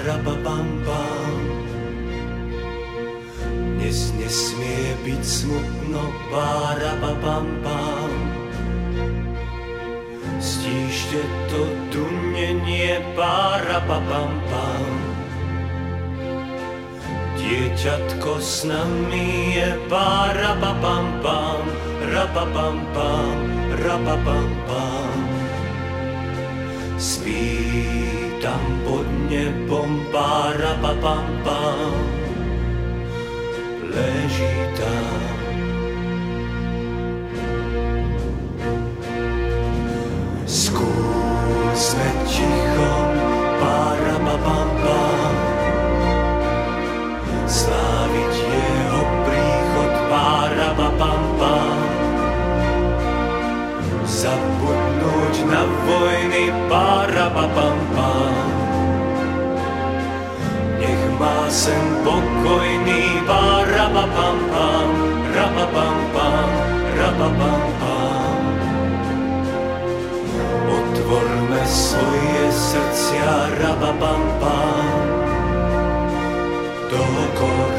Parapapam-pam. Dnes nesmie byť smutno, Parapapam-pam. Stíšte to dunenie, Parapapam-pam. Dieťatko s nami je, Parapapam-pam, rapapam-pam, rapapam-pam. Spí tam pod nebom, Parapapam-pam. Leží tam. Skúsme ticho, Parapapam-pam. Sláviť jeho príchod, Parapapam-pam. Zabudnúť na vojny, Parapapam-pam. Nech má sen pokojný, Parapapam-pam, rapapam-pam, rapapam-pam. Otvorme svoje srdcia, rapapam-pam. Dookola